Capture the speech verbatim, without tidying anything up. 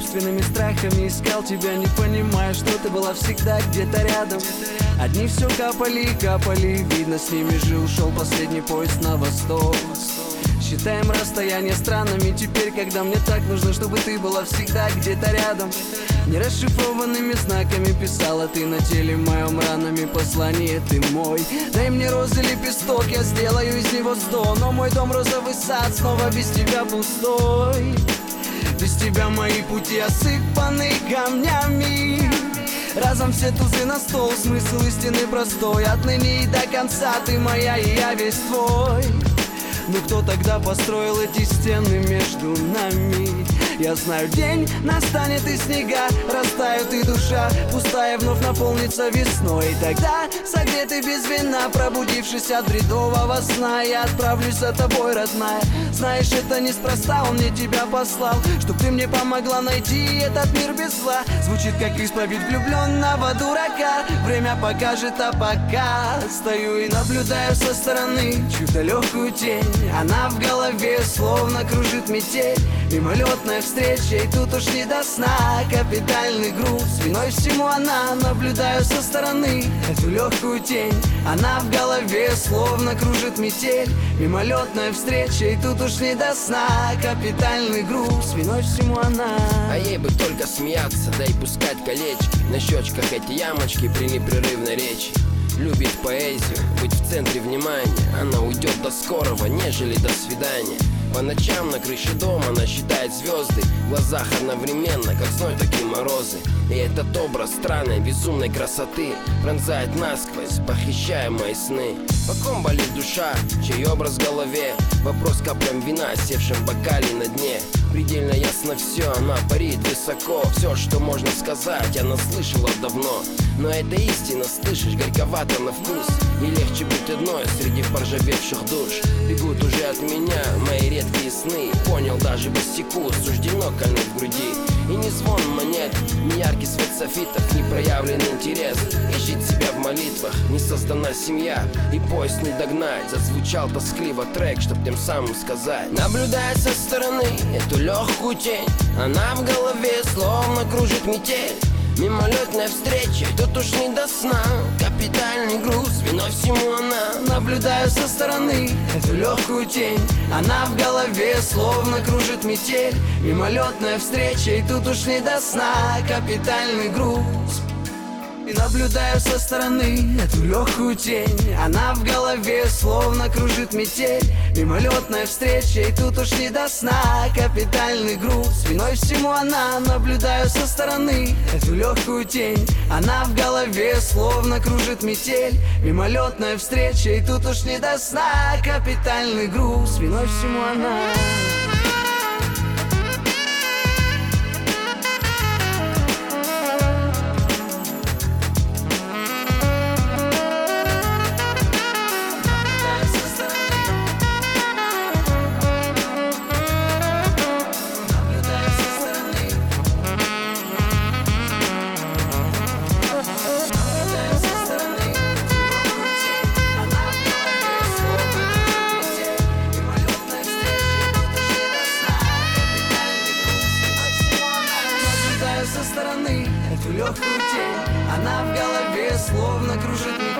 собственными страхами искал тебя, не понимая, что ты была всегда где-то рядом. Одни все капали и капали, видно, с ними же ушел последний поезд на восток. Считаем расстояние странными теперь, когда мне так нужно, чтобы ты была всегда где-то рядом. Нерасшифрованными знаками писала ты на теле моем ранами послание ты мой. Дай мне розы лепесток, я сделаю из него сто. Но мой дом розовый сад снова без тебя пустой. Без тебя мои пути осыпаны камнями. Разом все тузы на стол, смысл истины простой. Отныне и до конца ты моя, и я весь твой. Ну кто тогда построил эти стены между нами? Я знаю, день настанет и снега растают, и душа пустая вновь наполнится весной. И тогда, согретый без вина, пробудившись от бредового сна, я отправлюсь за тобой, родная. Знаешь, это неспроста, он мне тебя послал, чтоб ты мне помогла найти этот мир без зла. Звучит как исповедь влюбленного дурака. Время покажет, а пока стою и наблюдаю со стороны чью-то легкую тень. Она в голове словно кружит метель. Мимолетная встреча, и тут уж не до сна. Капитальный груз, виной всему она. Наблюдаю со стороны эту легкую тень. Она в голове словно кружит метель. Мимолетная встреча, и тут уж не до сна. Капитальный груз, виной всему она. А ей бы только смеяться, да и пускать колечки на щечках эти ямочки при непрерывной речи. Любит поэзию, быть в центре внимания. Она уйдет до скорого, нежели до свидания. По ночам на крыше дома она считает звезды. В глазах одновременно, как зной, так и морозы. И этот образ странной, безумной красоты пронзает насквозь, похищая мои сны. По ком болит душа, чей образ в голове? Вопрос каплям вина, севшим в бокале на дне. Предельно ясно все, она парит высоко. Все, что можно сказать, она слышала давно. Но это истина, слышишь, горьковато на вкус. И легче быть одной среди поржавевших душ. Бегут уже от меня мои редкие сны. Понял, даже босику суждено кольнуть в груди. И не звон монет, не яркий свет софитов, не проявленный интерес. Ищет себя в молитвах, не создана семья. И поезд не догнать, зазвучал тоскливо трек, чтоб тем самым сказать. Наблюдая со стороны эту легкую тень, она в голове словно кружит метель. Мимолетная встреча, тут уж не до сна. Капитальный груз, виной всему она. Наблюдаю со стороны эту легкую тень. Она в голове словно кружит метель. Мимолетная встреча, и тут уж не до сна. Капитальный груз. И наблюдаю со стороны эту легкую тень. Она в голове словно кружит метель. Мимолетная встреча, и тут уж не до сна. Капитальный груз, виной всему она. Наблюдаю со стороны эту легкую тень. Она в голове словно кружит метель. Мимолетная встреча, и тут уж не до сна. Капитальный груз, виной всему она. Со стороны эту легкую тень. Она в голове словно кружит метель.